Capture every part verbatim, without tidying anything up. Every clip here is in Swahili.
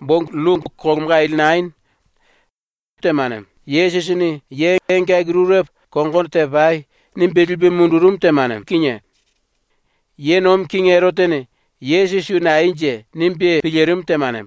bong lung kong gail nine temane Yesus ni ye enga grurup kongon te vai nimbel be mundurum temane kinye ye nom kingero tene Yesus na inje nimbe pilerum temane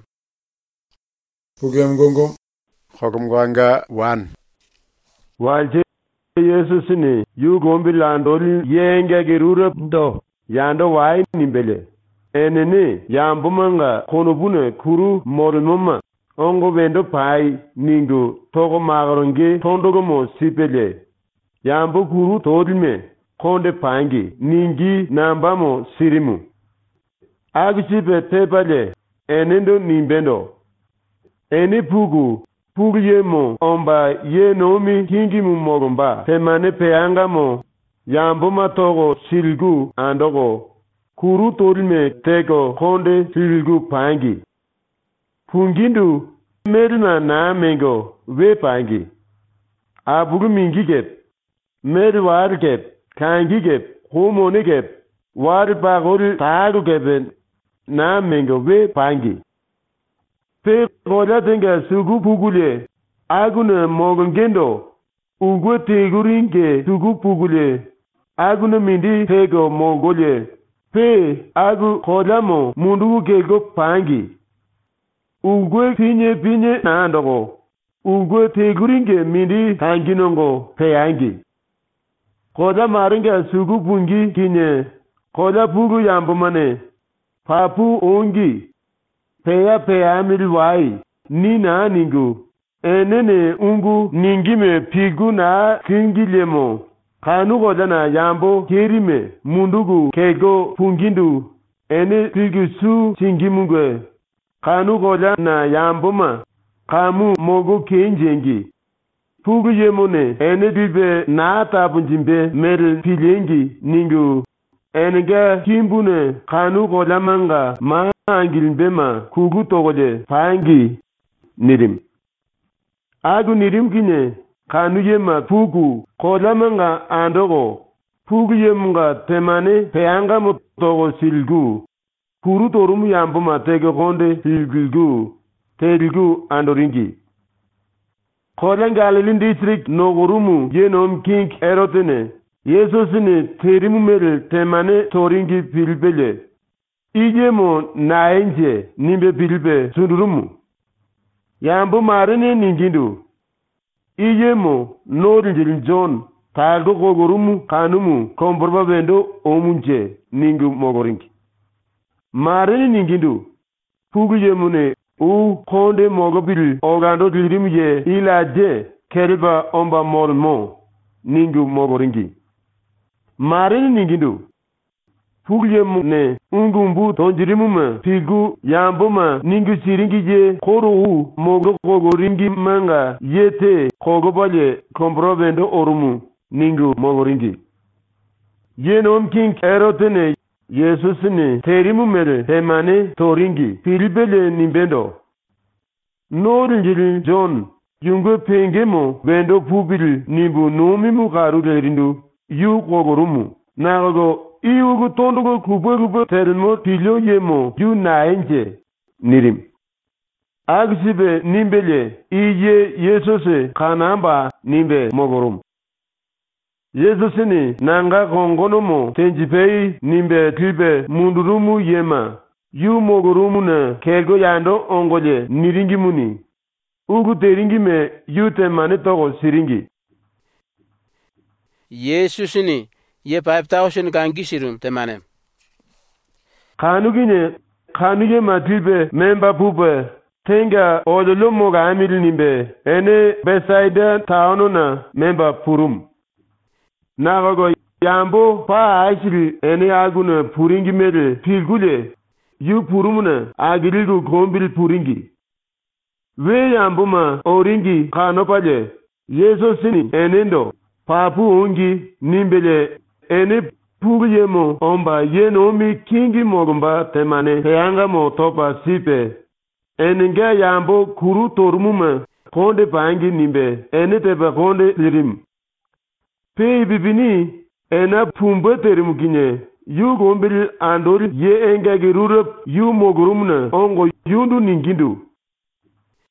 Pugem gongo Hogum gwanga one Walje Yesus ni yu gombi landoli ye enga grurup do yando wai nimbele enene yambumanga konobune kuru mornoma ongo vendo pai ningo togo magaronge tondogo mo sipele yambo kuru todime konde pangi ningi nambamo sirimu agisipe tepale enendo nimbendo eni pugu pugu yemo omba ye nomi kingi mu mogomba temane peanga mo yambo matogo silgu andogo kuru todime tego konde silgu pangi Pungindu medina na mengo we pangi abugu mingi gep med war gep kangi gep homone gep war bagol tagu gep na mengo we pangi pe goda tenga sugu pugule aguna mogongendo ugo teguringe sugu pugule aguna mindi tego mogole pe agu kodamo mundu gego pangi Ugwe pinye pinye na andogo. Ugwe teguringe mindi tanginongo peyangi. Koda maringa sugu pungi kinye. Koda pugu yambumane. Papu ongi. Peya peya milwai. Ni na ningu. Enene ungu ningime pigu na kingilemo. Kanu koda na yambo kerime. Mundugu kego pungindu. Ene pigu su chingimungwe. Kanu gola na yambuma kamu mogo kenjengi pugu yemone ene dibe na tabunjimbe mer pilengi ningu enega kimbune kanu gola manga ma angilbema kugu togode pangi nirim agu nirim kine kanu yema pugu gola manga andogo pugu yemunga temane peanga motogo silgu Kuru torumu yambuma tege konde hilgilgu, tegilgu andoringi. Kodan Galilin district no gurumu yenom king erotene, Yesusini terimu mere temane toringi pilbele. Ijemo naenje nimbe pilbe sundurumu. Yambu marine ningindu. Ijemo norinjil John, talgo kogurumu kanumu komborba bendo omunje ningu mogoringi. Marini ningindu, pugu yemune, u konde mogobil, ogando dirimye, ila de, keriba omba mormo, ningu mogoringi. Marini ningindu, pugu yemune, ungumbu tonjirimume, pigu yambuma, ningu siringi ye, koro u, mogo kogoringi manga, yete, kogobale, kombrobendo orumu, ningu mogoringi. Yenom king erotene, Yesus ni terimu mere temane toringi pilibele nimbendo. Norinjili John yungo pengemo bendo pubili nimbu nomi mukaru derindu yu kogorumu. Nagogo iugu tondogo kubwe kubwe terimo pilio yemo yu naenje nirim. Agsibe nimbele iye Yesus kanamba nimbe mogorum. Yesusini nanga kongonomo tenjipei nimbe klibe mundurumu yema yu mogorumu na kego yando ongoje niringi muni ugu teringi me yu temane togo siringi Yesusini ye five thousand gangi sirum temane kanugine kanuge matribe memba pube tenga odolomo ga amil nimbe ene Bethsaida taono na memba purum Nagogo yambo pa aishiri ene aguna puringi mere pilgule yu purumuna agirigu gombil puringi. We yambuma oringi kanopale Yesusini enendo papu ongi nimbele ene puguyemo omba yenomi kingi mogomba temane peanga mo topa sipe. Enenge yambo kuru torumuma konde pangi nimbe ene tepa konde lirim. Pe bibini ena pumbe terimu kinye yu gombil andori ye engagi rurup yu mogurumna ongo yundu ningindu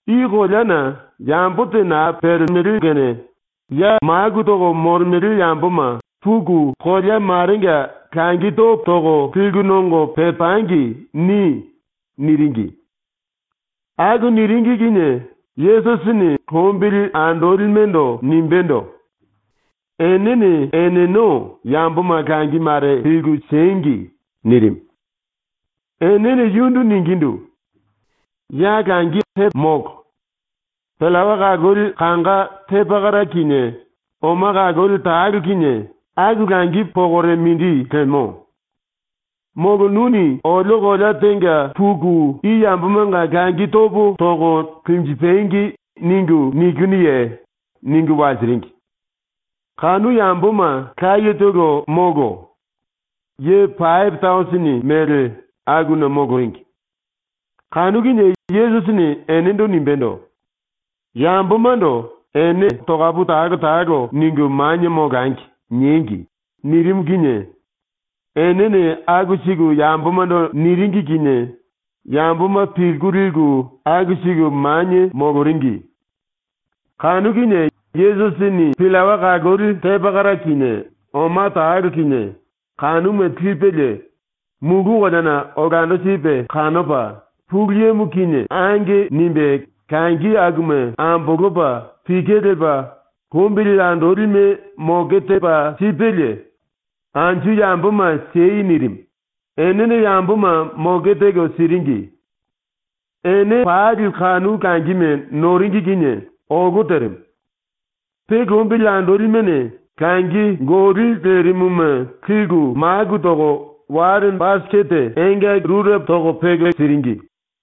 Ikolana yambute na permeri gene ya magu togo mormeri yambuma fugu kolya maringa kangi to togo pilgunongo pepangi ni niringi. Agu niringi gine Yesus ni kombili andorilmendo nimbendo. Enene eneno yambuma kangi mare pilgu sengi nirim. Enene yundu ningindu. Ya kangi tep mok. Pelawa kagol kanga tepagara kine. Oma kagol taagu kine. Agu kangi pogore mindi kemo. Mogo nuni olo gola tenga pugu i yambumanga kangi tobo togo kimjipengi ningu niguniye ningu waziringi. Kanu yambuma kaye togo mogo. Ye five thousand mere agu na mogo ringi. Kanu gine Yesus ni enendo nimbendo. Yambumando ene togabu tago tago ningu manye mogangi nyingi nirim gine. Enene agusigu yambumando niringi gine. Yambuma pilgurigu agusigu manye mogoringi. Kanu gine Yesus ni pilawa kagori tepagara kine. Oma tago kine. Kanu me tripele. Mugu wadana ogando sipe kanopa. Pugliye mukine ange nimbe kangi agume ambogoba pikedeba kumbili landorime mogetepa sipele anju yambuma seyi nirim enene yambuma mogetego siringi ene paadil kanu kangime noringi gine oguterim pe kumbili landorime ne kangi gori terimume kigu magu togo warin baskete enge rurep togo pege siringi.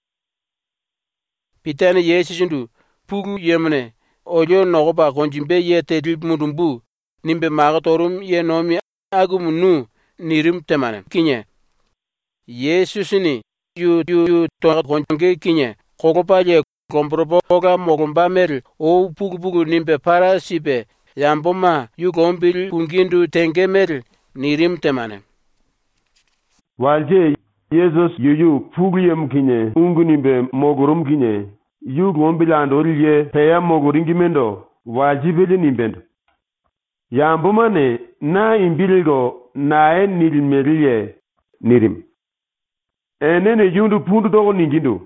Pitane Yesu pugu yemne ojo nogoba konjimbe ye tedil mudumbu nimbe magatorum ye nomi agumunu nirim temane kinye Yesu ni yu yu yu to konjonge kinye kogopa ye komproboga mogumba mer o pugu pugu nimbe para sibe yamboma yu gombil kungindu tenge mer nirim temane walje Jesus yuyu pugu yem kinye ungu nimbe mogorum kinye yu gombilando liye peya mogoringi mendo wajibeli nimbendo. Yambuma ne na imbiligo nae nilmeriye nirim. Enene yundu pundu togo ningindu.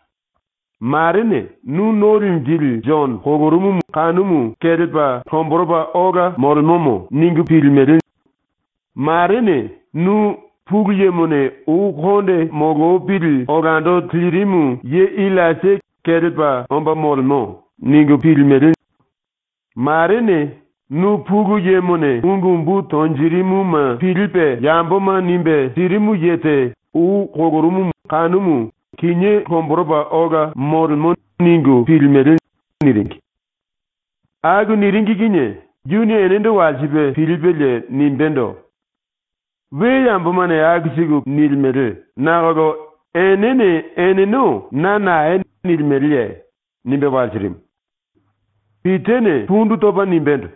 Marine nu norin dil John hogorumu kanumu kedepa komboroba oga mormomo ningu pilmeri. Marine nu pugu yemone u konde mogo pil ogando tlirimu ye ilase kedepa omba mormo ningu pilmeri. Marine nu pugu yemone ungumbu tonjirimu ma pilpe yamboma nimbe tirimu yete u kogorumu kanumu kinye komboroba oga mormo ningu pilmeri niringi. Agu niringi kinye juni enendo wajibe pilpele nimbendo. We yamboma ne agisigu nilmere nagogo enene eneno nana en nilmeriye nimbe wajirim. Pitene pundu toba nimbendo.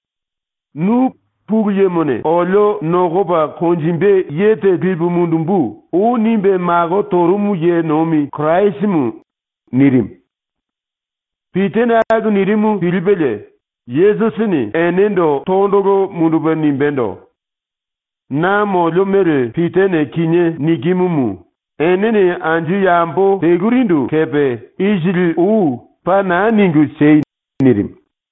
Nu pugu yemone olo nogoba konjimbe yete bilbu mundumbu u nimbe mago torumu ye nomi Christmu nirim. Pitene agu nirimu pilbele Yesusini enendo tondogo munduba nimbendo. Na molo mere pitene kinye nigimumu. Enene anju yambo tegurindu kepe ijili u pana ningu sei nirim.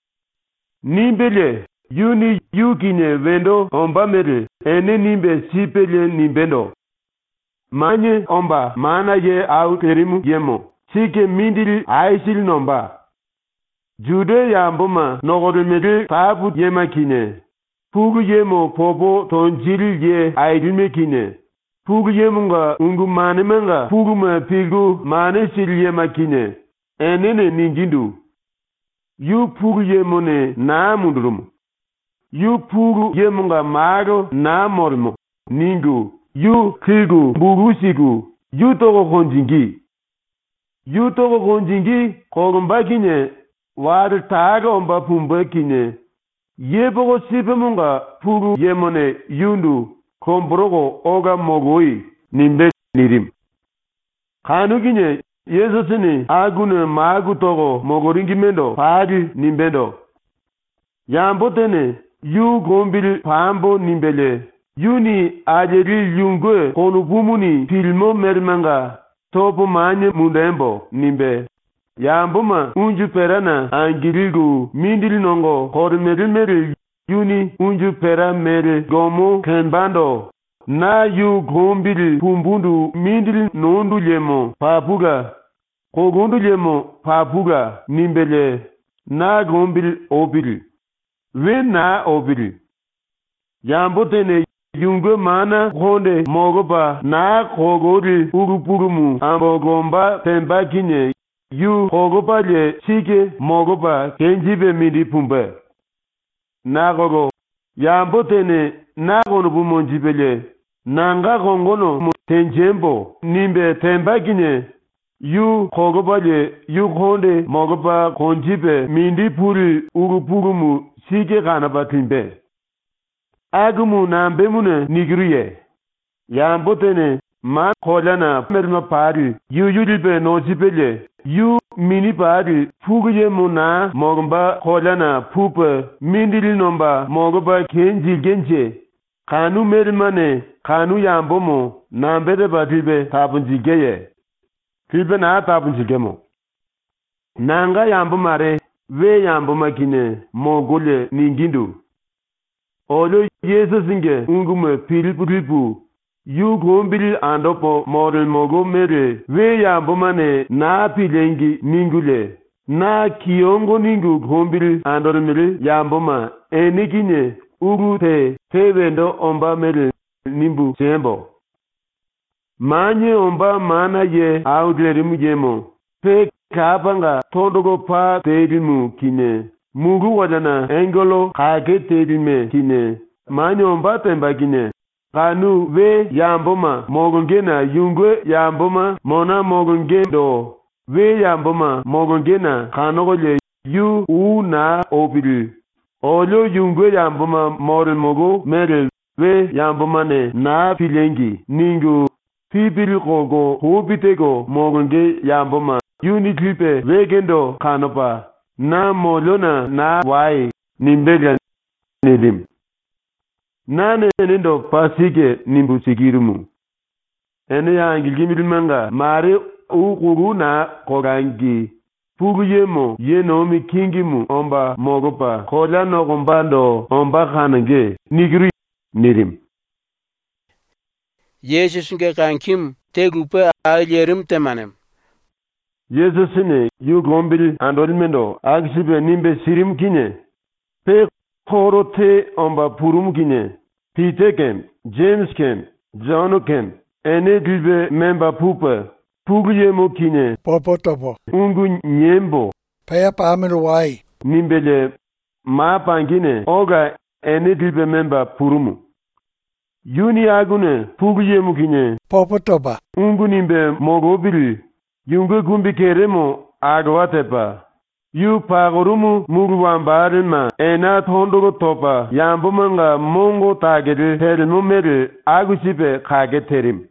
Nimbele yuni yu kinye vendo omba mere ene nimbe sipele nimbendo. Manye omba mana ye au terimu yemo. Sike mindili aisil nomba. Jude yamboma nogore mere tabu yema kinye. Pugu yemo popo tonjiri ye aidilme kine. Pugu yemunga ungu mane menga pugu ma pigu mane sili yema kine. Enene ninjindu. Yu pugu yemone na mundurumu. Yu pugu yemunga mago na mormo. Ningu. Yu kigu burusigu. Yu togo konjingi. Yu togo konjingi kogumba kine. Wadu taga omba pumba kine. Yebogo sipemunga pugu yemone yundu kombrogo oga mogoi nimbe nirim. Kanu kinye Yesusini agune magu togo mogoringi mendo padi nimbendo. Yambotene yu gombil pambo nimbele. Yuni ajeri yungwe konubumuni filmo mermanga topo manye mundembo nimbe. Yamboma unju perana angirigu mindili nongo kormeri meri yuni unju pera meri gomo kenbando. Na yu gombili pumbundu mindili nondu lemo papuga. Kogundu lemo papuga nimbele na gombili obili. We na obili. Yambotene yungwe mana konde mogoba na kogori urupurumu ambogomba temba kinye yu kogoba le chike mogoba kenjibe midi pumbe. Na gogo yambotene na gonubu monjibele nanga gongono tenjembo nimbe temba kinye yu kogoba le yu konde mogoba konjibe mindi puri urupurumu chike kanaba timbe. Agumu na mbemune nigriye. Yambotene ma kolana merma pari yu yulibe no jibele yu mini pari fuguye muna mogba kolana pupe mindili nomba mogba kenji genje kanu mermane kanu yambomo na mbede batibe tabunjigeye tibe na tabunjigemo nanga yambomare we yamboma mogole ningindu. Olo Yesus inge ungume pilipuripu yu gombili andopo model mogo mere we yambomane na pilengi ningule na kiongo ningu gombili andormele yamboma enikinye uru te tewendo omba mere nimbu sembo. Manye omba mana ye audlerimu yemo pe kapanga tondogo pa terimu kine. Mugu wadana engolo kage terime kine. Manyo mbatemba kine. Kanu we yamboma mogongena yungwe yamboma mona mogongendo. We yamboma mogongena kanogole yu u na obili. Olo yungwe yamboma morel mogo merel we yamboma ne na pilengi. Ningu pipili kogo hubitego mogonge yamboma. Yuni klipe wegendo kanopa. Na molona na wai nimbega nidim. Na nendo pasike nimbu sikirumu. Ene ya angilgimirimanga mare ukuru na kogangi. Pugu yemo yenomi kingimu omba mogopa. Kola no kombando omba kanange nigri nidim. Yesus nge kankim tegupe alerim temanem. Yesusine yu gombil andolmendo agsibe nimbe sirim kinye. Pe korote omba purum kinye. Peter kem, James kem, John kem, ene dilbe memba pupa. Puguye mo kinye. Popo topo. Ungu nyembo. Paya pamelo wai. Nimbele ma pangine oga ene dilbe memba purumu. Yuni agune puguye mo kinye. Popo topa. Ungu nimbe mogobili. Yungwe gumbi keremo agwatepa. Yu pagorumu muruwambarima ena tondogo topa yambomanga mongo tagere terimo mere agusipe kage terim.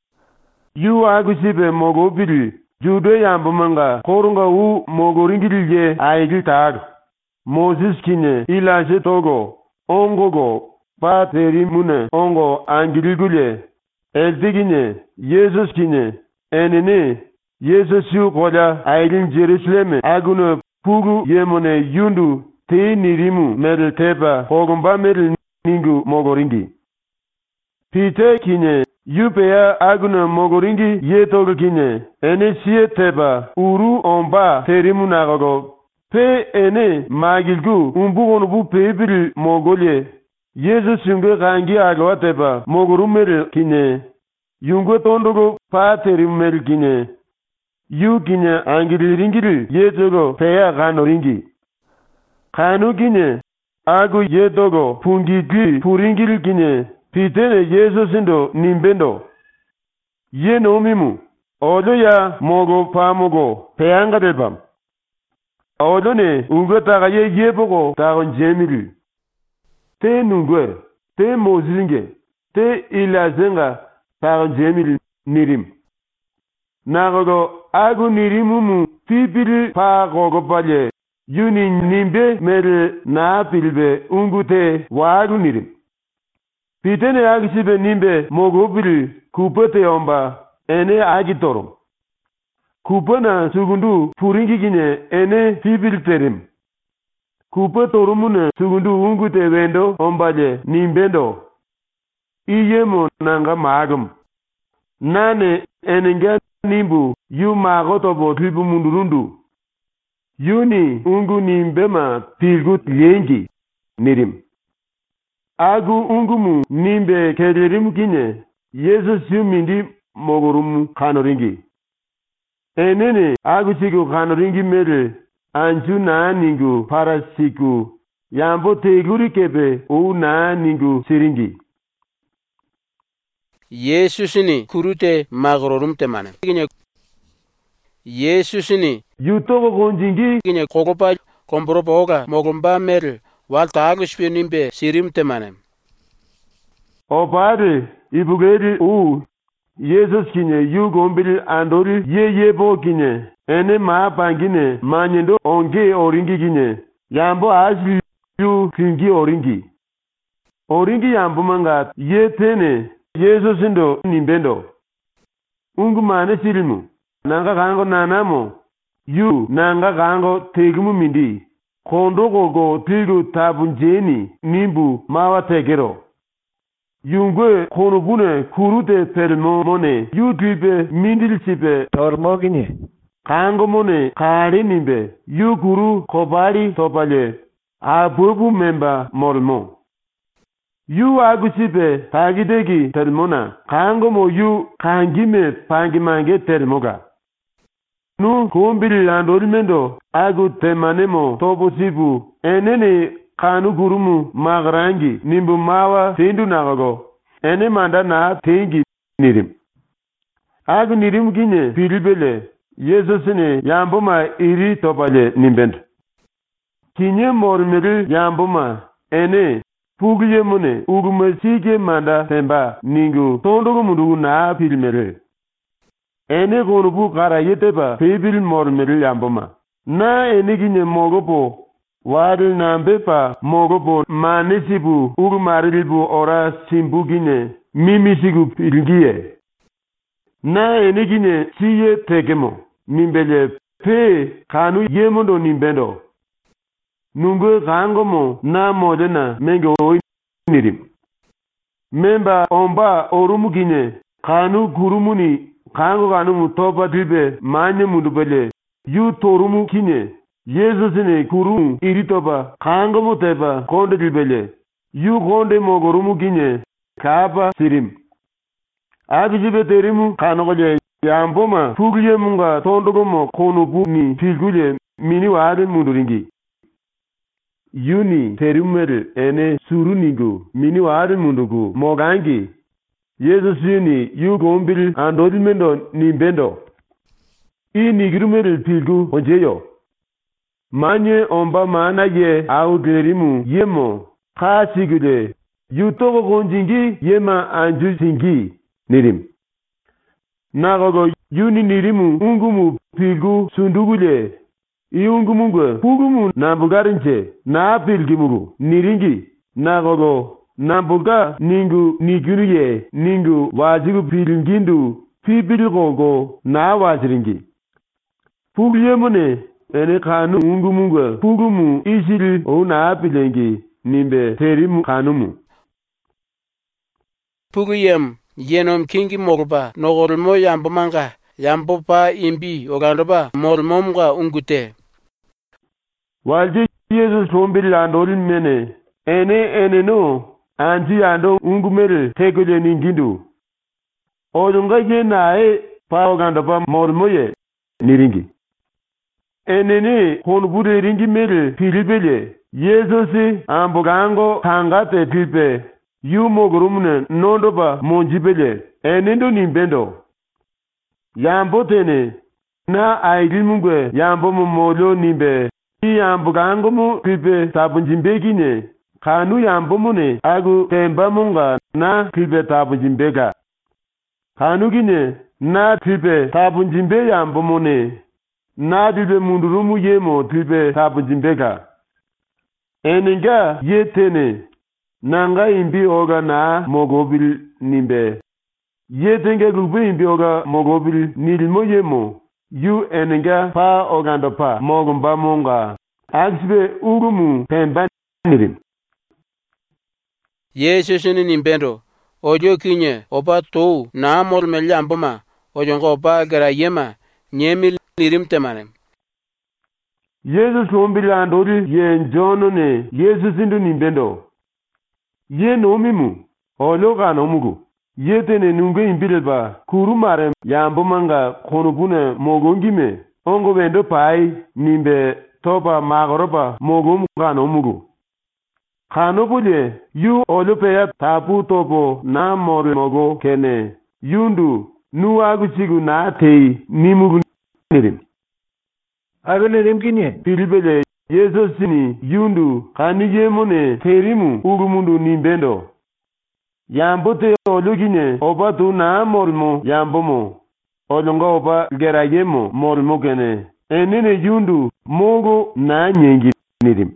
Yu agusipe mogobili judo yambomanga korunga u mogoringili ye aigil tag. Moses kine ilaje togo ongogo pa terimune ongo angiligule eldigine Jesus kine enene Yesus yu kola ailin Jerusalem agunu pugu yemone yundu te nirimu meril tepa hogumba meril ningu mogoringi. Pite kinye yupeya agunu mogoringi yetogo kinye ene siye tepa uru omba terimu nagago pe ene magilgu umbu onubu pebiri mogolye Yesus yungu kangi agawa tepa mogoru meril kinye yungu tondogo pa terimu meril kinye yu kinya angiri ringiri yetogo peya gano ringi. Kanu kinye agu yetogo pungigi puringiri kinye pitene Yesu sindo nimbendo. Ye nomimu odo ya mogo pa mogo peyanga delbam. Odo ne ungo taga ye yebogo tagon jemiri. Te nungwe, te mozilinge, te ilazenga tagon jemiri nirim. Nagogo agu nirimumu pipili pa gogopalle yuni nimbe mere na pilbe ungute wagu nirim. Pitene agisibe nimbe mogobili kupete omba ene agitorum. Kupana sugundu puringi gine ene pipili terim. Kupa torumune sugundu ungute wendo ombaje nimbendo. Iye mo nanga magum. Nane enenga nimbu yu magotobo tribu mundurundu. Yuni ungu nimbema pilgut yengi nirim. Agu ungumu nimbe kederim kine Yesus yu mindi mogorumu kanoringi. Enene agu siku kanoringi mere anju na ningu parasiku yambo teguri kebe o na ningu siringi. Yesusini kurute magrorum temane. Yesusini yutogo gonjingi gine kogopa kombroboga mogomba mer walta agushpe nimbe sirim temane. O padre ibugeri u Yesus kine yu gombili andori ye ye bo kine ene ma pangine manyendo onge oringi kine yambo asli yu kingi oringi. Oringi yambo manga ye tene Yesus indo nimbendo. Ungu mane silimu. Nanga kango nanamo. Yu nanga kango tegumu mindi. Kondo gogo tigu tabunjeni nimbu mawa tegero. Yungwe konobune kurute permo mone. Yu dribe mindil sipe tormo gine. Kango mone kare nimbe. Yu guru kobari topale. Abubu memba molmo. Yu agusipe pagidegi termona. Kango mo yu kangime pangimange termoga. Nu kumbili landorimendo agu temanemo toposibu. Enene kanu gurumu magrangi nimbu mawa tendu nagago. Ene manda na tengi nirim. Agu nirim gine pilibele. Yesusine yamboma iri topale nimbend. Kinye mormeri yamboma ene pugiye mune ugume sige manda temba ningu tondogu mundugu na pilmere. Ene konubu kara yeteba pebil mormeri yamboma. Na ene ginye mogopo wadil nambepa mogopo manesibu ugumarilibu ora simbu ginye mimisigu pilgiye. Na ene ginye siye tegemo nimbele pe kanu yemondo nimbendo. Nungu kangomo na modena menge oinirim. Memba omba orumu gine kanu gurumuni kango kanu mutopa dribe manye mundubele yu torumu kine Yesusine kurumu iritopa kango muteba konde dribele yu konde mogorumu gine kapa sirim. Agijibe terimu kanogole yamboma fugliye munga tondogomo konubu ni pilgule mini wade munduringi. Yuni terimere ene surunigo mini wari mundugu mogangi. Yesus yuni yu gombili andorimendo nimbendo. I nigirumere pilgu onjeyo. Manye omba mana ye au derimu yemo kasigule. Yu togo gonjingi yema anju singi nirim. Nagogo yuni nirimu ungumu pilgu sundugule. Iungumungu pugumu nambugarinche na pilgimugu niringi nagogo nambuga ningu nigunuye ningu wajigu pilingindu pibiligogo na wajiringi. Puguyemune ene kanu ungumungu pugumu isili o na pilengi nimbe terimu kanumu. Puguyem yenom kingi mogba nogormo yambomanga yambopa imbi ogandoba mormomga ungute. Walje Yesus tombili landorin mene, ene ene no, anji ando ungumere tegole ningindu. Odunga ye nae pa oganda pa mormoye niringi. Ene ne konubure ringi mere pilibele, Yesusi ambogango tangate pilpe, yu mogurumune nondo pa monjibele, ene ndo nimbendo. Yambo tene, na ailimungwe yambo momolo nimbe. I yambugango mu pipe tabunjimbegine kanu yambomune agu temba munga na pipe tabunjimbega kanu gine na tilbe tabunjimbe yambomone na tilbe mundurumu yemo tilbe tabunjimbeka eninga yetene nanga imbi oga na mogobil nimbe yetenge gugbe imbi oga mogobil nilmo yemo yu eninga pa ogando pa mogumba monga agsbe urumu pemba nirim Yesusini nimbendo ojo kinye opa tou na mor melyamboma ojongo opa gara yema nyemil nirim temanem Yesus lombila andori ye njono ne Yesus indu nimbendo ye nomimu ologa nomugo ye tene nunge imbileba kurumare yambomanga konubune mogongime ongo bendo pai nimbe toba magoroba mogum gano mugo khano bule yu olupeya tapu topo na mori mogo kene yundu nuagu chigu na tei nimugu nirim agane rim kinye pilibele yeso sini yundu khani yemone terimu ugumundu nimbendo yambote olugine obatu na morimo yambomo olongo oba gerayemo morimo kene enene yundu mogo na nyengi nirim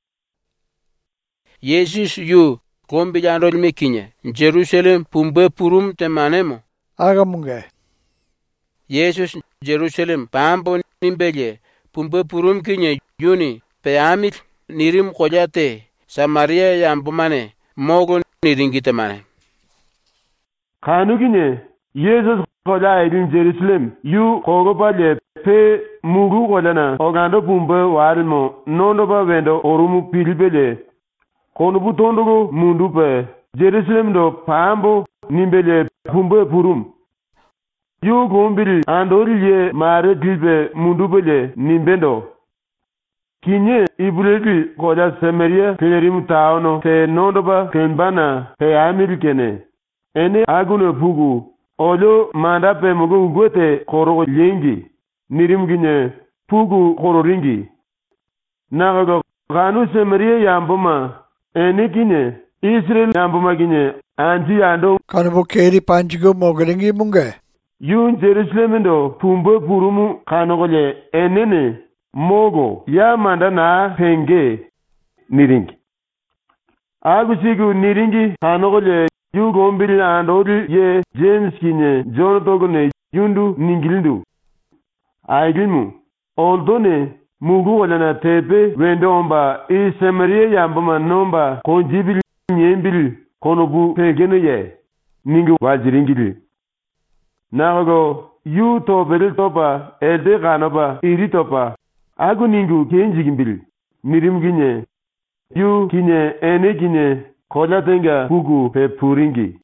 Jesus yu kombi jandol mekinye Jerusalem pumbe purum temanemo agamunge Jesus Jerusalem pambo nimbele pumbe purum kinye yuni peamit nirim kojate Samaria yambomane mogo niringite mane khanu kinye Jesus koja edin Jerusalem yu kogo bale pe mugu kolana ogando pumbe warimo nondo ba wendo orumu pilbele kono butondogo mundu pe Jerusalem do pambo nimbele pumbe purum yu gombili andori ye mare dilbe mundu bele nimbendo kinye ibredi koja Samaria kelerimu taono te nondo ba kembana pe amerikene ene aguno pugu olo manda pe mugo ugote koro lengi nirim ginye pugu koro ringi nagago ganu Samaria yamboma ene kinye Israel yamboma kinye anti ando kanbo keri panjigo mogelingi munge yun Jerusalem do pumbo purumu kanogole enene mogo ya manda na penge niringi agusigu niringi kanogole yu gombili andori ye James kinye John togone yundu ningilindu aigilmu oldone mugu walana tepe wendo omba i Samaria yambama nomba konjibili nyembili konobu pegeno ye ningu wajiringili nago yu tobel topa elde ganoba iri topa agu ningu kenjigimbili nirim ginye yu kinye ene kinye kola tenga pugu pe puringi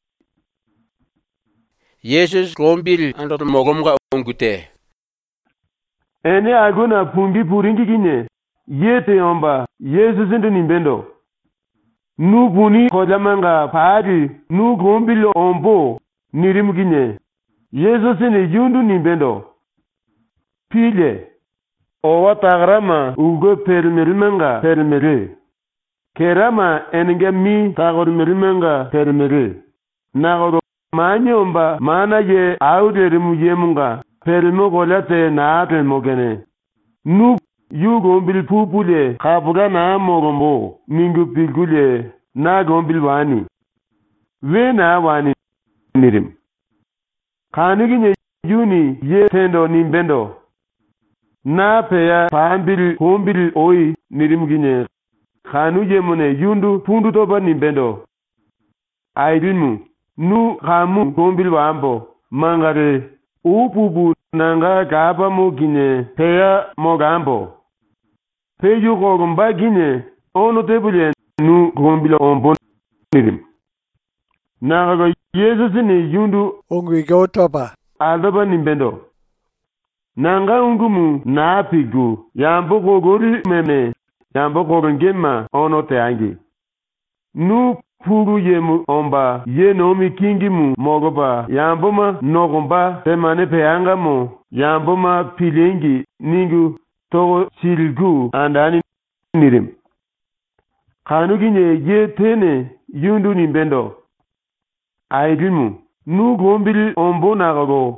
Jesus kombil andor mogomga ongute ene aguna pumbi puringi kinye yete omba Jesus ndo nimbendo nu buni kola manga padi nu gombilo ombo nirim ginye Jesus ne yundu nimbendo pile owa tagrama ugo permerimenga permeri kerama enenge mi tagormerimenga permeri nagoro manyomba mana ye auderimu yemunga permo golate na temogene nu yugo bil pupule kabuga na mogombo mingu pilgule na gombil wani we na wani nirim kanigi yuni ye tendo nimbendo na peya pambil hombil oi nirim ginye khanu je mone yundu pundu to ba nimbendo aidimu nu khamu hombil wambo mangare upubu nanga gaba mo ginye peya mogambo peyu gomba ginye ono tebule nu gombilo ombo nirim naga Jesus ni yundu ongwi go topa aldoba nimbendo nanga ungumu na pigu yambo gogori meme yambo gorengema ono teangi nu puru yemu omba ye nomi kingimu mogoba yamboma nogomba temane peanga mo yamboma pilengi ningu togo silgu andani nirim kanu ginye ye tene yundu nimbendo aidimu nu gombili ombo nagago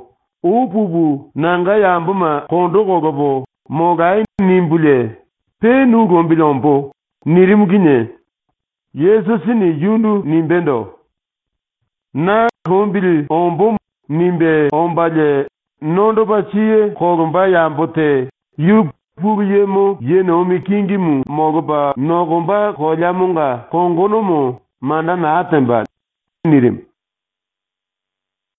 upubu nanga yambuma kondo kogobo mogai nimbule pe nu gombilombo nirimginye Yesu sini yundu nimbendo na gombili ombo nimbe ombaje nondo bachie kogomba yambote yu Pugiyemo yenomi kingimu mogoba nogomba kolyamunga kongonomo manda na atemba nirim